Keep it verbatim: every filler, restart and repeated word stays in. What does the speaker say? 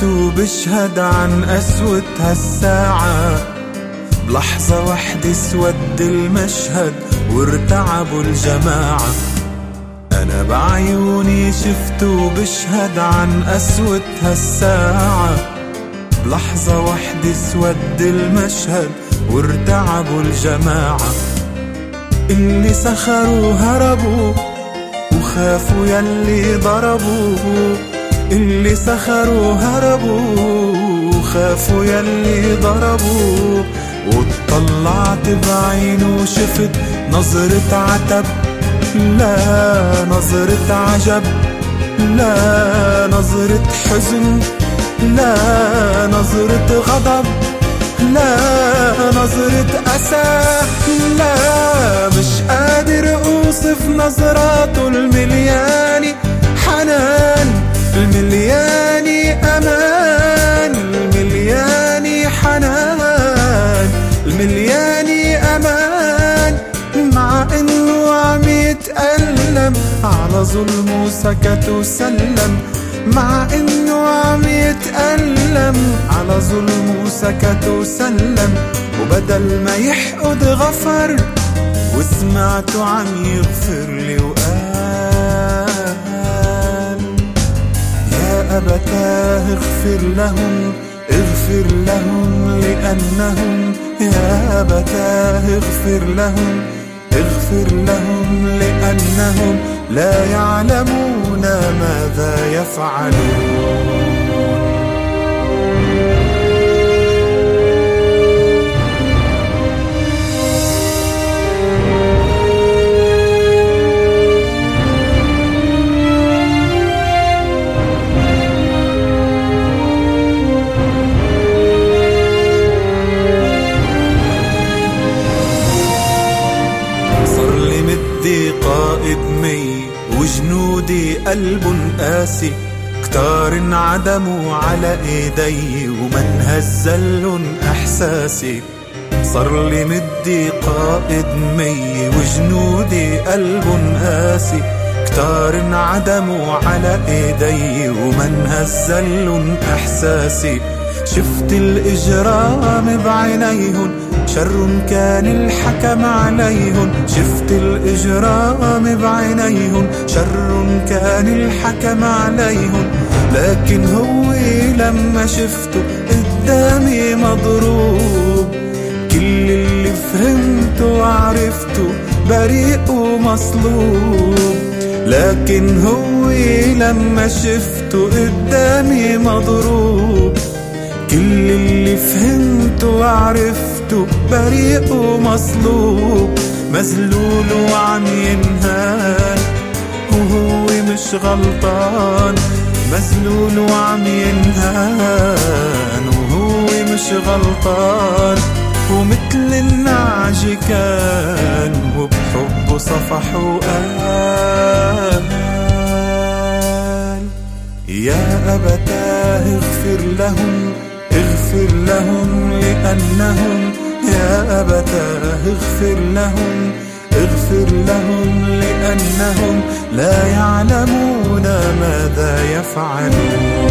شفته بشهد عن قسوة هالساعة، بلحظة وحدة اسود المشهد وارتعبوا الجماعة. أنا بعيوني شفته بشهد عن قسوة هالساعة، بلحظة وحدة اسود المشهد وارتعبوا الجماعة. اللي سخروا هربوا وخافوا يلي ضربوا، اللي سخروا هربوا وخافوا يلي ضربوا. واتطلعت بعينه وشفت نظرة عتب، لا نظرة عجب، لا نظرة حزن، لا نظرة غضب، لا نظرة أسى. لا مش قادر أوصف نظراته الملياني حنان، الملياني أمان، الملياني حنان، الملياني أمان. مع إنه عم يتألم على ظلمه سكت وسلم، مع إنه عم يتألم على ظلمه سكت وسلم. وبدل ما يحقد غفر، وسمعته عم يغفر لي وقال يا أبتاه اغفر لهم، اغفر لهم لأنهم، يا أبتاه اغفر لهم، اغفر لهم لأنهم لا يعلمون ماذا يفعلون. قائد مي وجنودي قلب قاسي، كتار انعدموا على ايدي ومن هزلن احساسي. صار لي مدي قائد مي وجنودي قلب قاسي، كتار انعدموا على ايدي ومن هزلن احساسي. شفت الاجرام بعينيهن، شر كان الحكم عليهن. شفت الإجرام بعينيهن، شر كان الحكم عليهن. لكن هو لما شفته قدامي مضروب، كل اللي فهمته وعرفته بريء ومصلوب. لكن هو لما شفته قدامي مضروب، كل اللي فهمته وعرفته بريء ومصلوب. مذلول وعم ينهان وهو مش غلطان، مذلول وعم ينهان وهو مش غلطان. ومثل النعج كان وبحبه صفح وقال يا أبتاه اغفر لهم، اغفر لهم لأنهم، يا أبتاه اغفر لهم، اغفر لهم لأنهم لا يعلمون ماذا يفعلون.